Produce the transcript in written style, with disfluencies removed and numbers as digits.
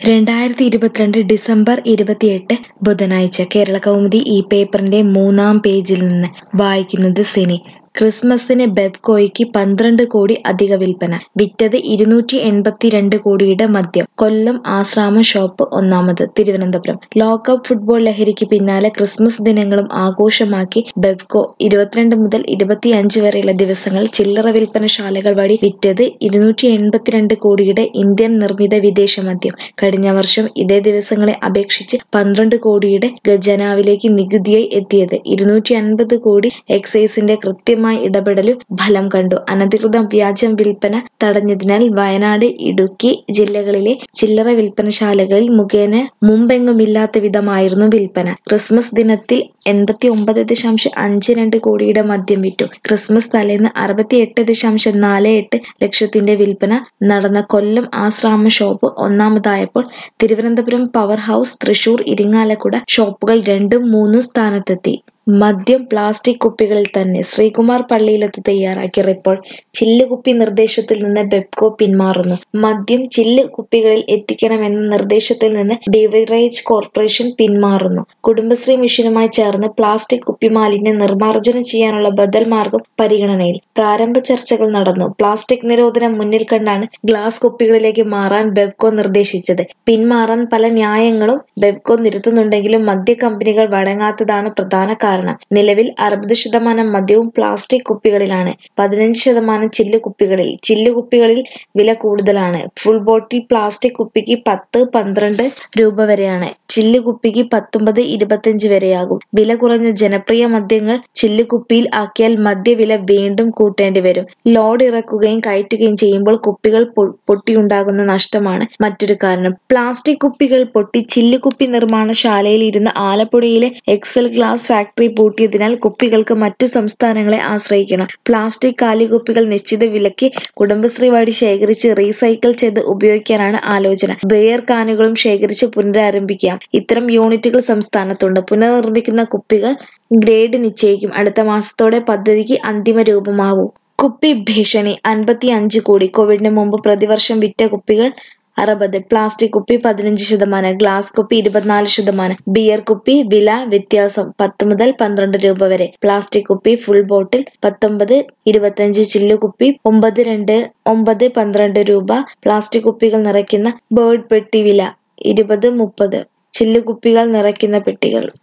2022 December 28 ബുധനാഴ്ച കേരളകൗമുദി ഈ പേപ്പറിന്റെ 3-ാം പേജിൽ നിന്ന് വായിക്കുന്നത് സിനി. ക്രിസ്മസിന് ബെവ്കോയ്ക്ക് 12 കോടി അധിക വിൽപ്പന. വിറ്റത് 282 കോടിയുടെ മദ്യം. കൊല്ലം ആശ്രാമം ഷോപ്പ് ഒന്നാമത്. തിരുവനന്തപുരം. ലോകകപ്പ് ഫുട്ബോൾ ലഹരിക്ക് പിന്നാലെ ക്രിസ്മസ് ദിനങ്ങളും ആഘോഷമാക്കി ബെവ്കോ 22 മുതൽ 25 വരെയുള്ള ദിവസങ്ങളിൽ ചില്ലറ വിൽപ്പനശാലകൾ വഴി വിറ്റത് 282 കോടിയുടെ ഇന്ത്യൻ നിർമ്മിത വിദേശ മദ്യം. കഴിഞ്ഞ വർഷം ഇതേ ദിവസങ്ങളെ അപേക്ഷിച്ച് 12 കോടിയുടെ ഖജനാവിലേക്ക് നികുതിയായി എത്തിയത്. 250 കോടി എക്സൈസിന്റെ കൃത്യമായ ഇടപെടലും ഫലം കണ്ടു. അനധികൃത വ്യാജ വിൽപ്പന തടഞ്ഞതിനാൽ വയനാട്, ഇടുക്കി ജില്ലകളിലെ ചില്ലറ വിൽപ്പനശാലകളിൽ മുഖേന മുമ്പെങ്ങുമില്ലാത്ത വിധമായിരുന്നു വിൽപ്പന. ക്രിസ്മസ് ദിനത്തിൽ 89.52 കോടിയുടെ മദ്യം വിറ്റു. ക്രിസ്മസ് തലേന്ന് 68.48 ലക്ഷത്തിന്റെ വിൽപ്പന നടന്ന കൊല്ലം ആശ്രാമം ഷോപ്പ് ഒന്നാമതായപ്പോൾ തിരുവനന്തപുരം പവർ ഹൗസ്, തൃശൂർ, ഇരിങ്ങാലക്കുട ഷോപ്പുകൾ 2ഉം 3ഉം സ്ഥാനത്തെത്തി. മദ്യം പ്ലാസ്റ്റിക് കുപ്പികളിൽ തന്നെ. ശ്രീകുമാർ പള്ളിയിലത്ത് തയ്യാറാക്കിയ റിപ്പോർട്ട്. ചില്ലുകുപ്പി നിർദ്ദേശത്തിൽ നിന്ന് ബെവ്കോ പിന്മാറുന്നു. മദ്യം ചില്ല് കുപ്പികളിൽ എത്തിക്കണമെന്ന നിർദ്ദേശത്തിൽ നിന്ന് ബിവറേജ് കോർപ്പറേഷൻ പിന്മാറുന്നു. കുടുംബശ്രീ മിഷനുമായി ചേർന്ന് പ്ലാസ്റ്റിക് കുപ്പിമാലിന്യം നിർമ്മാർജ്ജനം ചെയ്യാനുള്ള ബദൽ മാർഗം പരിഗണനയിൽ. പ്രാരംഭ ചർച്ചകൾ നടന്നു. പ്ലാസ്റ്റിക് നിരോധനം മുന്നിൽ കണ്ടാണ് ഗ്ലാസ് കുപ്പികളിലേക്ക് മാറാൻ ബെവ്കോ നിർദ്ദേശിച്ചത്. പിന്മാറാൻ പല ന്യായങ്ങളും ബെവ്കോ നിരത്തുന്നുണ്ടെങ്കിലും മദ്യ കമ്പനികൾ വഴങ്ങാത്തതാണ് പ്രധാന കാരണം. നിലവിൽ 60% മദ്യവും പ്ലാസ്റ്റിക് കുപ്പികളിലാണ്. 15% ചില്ലുകുപ്പികളിൽ. ചില്ലുകുപ്പികളിൽ വില കൂടുതലാണ്. ഫുൾ ബോട്ടിൽ പ്ലാസ്റ്റിക് കുപ്പിക്ക് 10-12 രൂപ വരെയാണ്. ചില്ലുകുപ്പിക്ക് 19-25 വരെയാകും. വില കുറഞ്ഞ ജനപ്രിയ മദ്യങ്ങൾ ചില്ലുകുപ്പിയിൽ ആക്കിയാൽ മദ്യവില വീണ്ടും കൂട്ടേണ്ടി വരും. ലോഡ് ഇറക്കുകയും കയറ്റുകയും ചെയ്യുമ്പോൾ കുപ്പികൾ പൊട്ടിയുണ്ടാകുന്ന നഷ്ടമാണ് മറ്റൊരു കാരണം. പ്ലാസ്റ്റിക് കുപ്പികൾ പൊട്ടി ചില്ലുകുപ്പി നിർമ്മാണശാലയിൽ ഇരുന്ന ആലപ്പുഴയിലെ എക്സൽ ഗ്ലാസ് ഫാക്ടറി പൂട്ടിയതിനാൽ കുപ്പികൾക്ക് മറ്റു സംസ്ഥാനങ്ങളെ ആശ്രയിക്കണം. പ്ലാസ്റ്റിക് കാലിക്കുപ്പികൾ നിശ്ചിത വിലയ്ക്ക് കുടുംബശ്രീ വഴി ശേഖരിച്ച് റീസൈക്കിൾ ചെയ്ത് ഉപയോഗിക്കാനാണ് ആലോചന. ബിയർ കാനുകളും ശേഖരിച്ച് പുനരാരംഭിക്കാം. ഇത്തരം യൂണിറ്റുകൾ സംസ്ഥാനത്തുണ്ട്. പുനർനിർമ്മിക്കുന്ന കുപ്പികൾ ഗ്രേഡ് നിശ്ചയിക്കും. അടുത്ത മാസത്തോടെ പദ്ധതിക്ക് അന്തിമ രൂപമാവും. കുപ്പി ഭീഷണി. 55 കോടി. കോവിഡിന് മുമ്പ് പ്രതിവർഷം വിറ്റ കുപ്പികൾ 60. പ്ലാസ്റ്റിക് കുപ്പി 15%, ഗ്ലാസ് കുപ്പി 24%. ബിയർ കുപ്പി വില വ്യത്യാസം 10 മുതൽ 12 രൂപ വരെ. പ്ലാസ്റ്റിക് കുപ്പി ഫുൾ ബോട്ടിൽ 19-25. ചില്ലുകുപ്പി 9-12 രൂപ. പ്ലാസ്റ്റിക് കുപ്പികൾ നിറയ്ക്കുന്ന ബേർഡ് പെട്ടി വില 20-30. ചില്ലുകുപ്പികൾ നിറയ്ക്കുന്ന പെട്ടികൾ